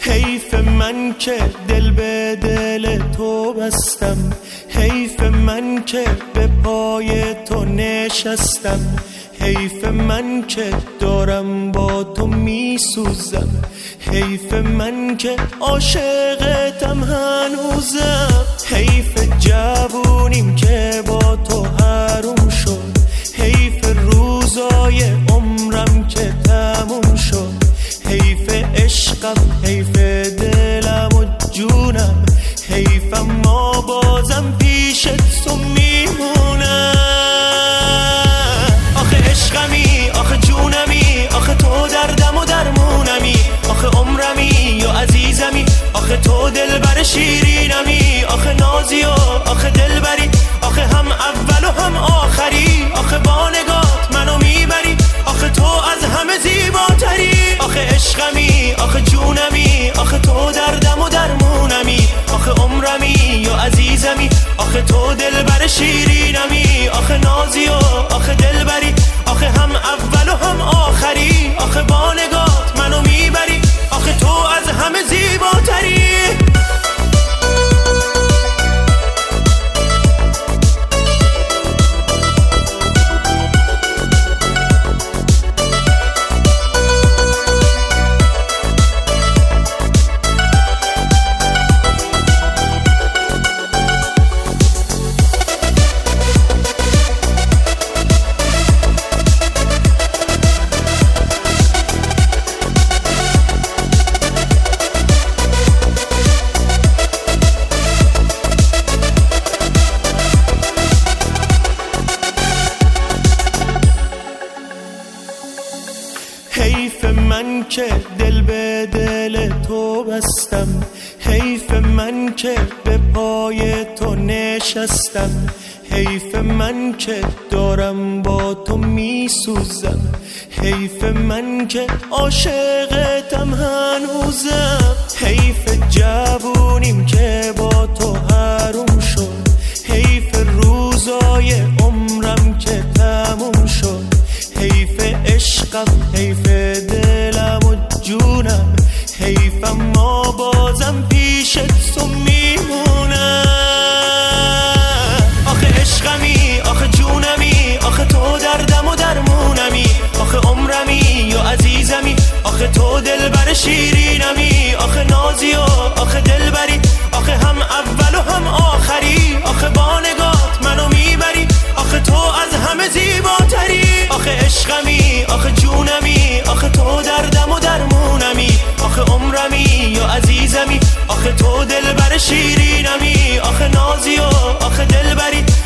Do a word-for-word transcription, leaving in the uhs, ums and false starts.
حیف من که دل به دل تو بستم، حیف من که به پای تو نشستم، حیف من که دارم با تو می سوزم، حیف من که عاشقتم هنوزم، حیف جوونیم که با تو حروم شد، حیف روزای عمرم که تموم شد، حیف عشقم، حیف دلم و جونم، حیف اما بازم پیشت تو میمونم. آخه عشقمی، آخه جونمی، آخه تو دردم و درمونمی، آخه عمرمی یا عزیزمی، آخه تو دلبر شیرینمی، آخه نازی و آخه دلبری، آخه هم اول و هم آخری، آخه با نگات منو میبری، آخه تو از همه زیباتری. آخه عشقمی، آخه جونمی، آخه تو دردم و درمونمی، آخه عمرمی یا عزیزمی، آخه تو دلبر شیرینمی، آخه نازی و آخه دلبری، آخه هم اول و هم آخری، آخه با نگات منو میبری، آخه تو از همه زیباتری. حیف من که دل به دل تو بستم، حیف من که به پای تو نشستم، حیف من که دارم با تو می سوزم، حیف من که عاشقتم هنوزم، حیف جوونیم که با تو حروم شد، حیف روزای عمرم که تموم شد، حیف عشقم، حیف دلم و جونم، حیف اما بازم پیشت تو میمونم. آخه عشقمی، آخه جونمی، آخه تو دردم و درمونمی، آخه عمرمی یا عزیزمی، آخه تو دلبر شیرینمی، آخه نازی و آخه دلبری، آخه هم اول و هم آخری، آخه با نگات منو میبری، آخه تو از همه زیباتری. آخه عشقمی، آخه جونمی، آخه تو دردم و درمونمی، آخه عمرمی یا عزیزمی، آخه تو دلبر شیرینمی، آخه نازی و آخه دلبری،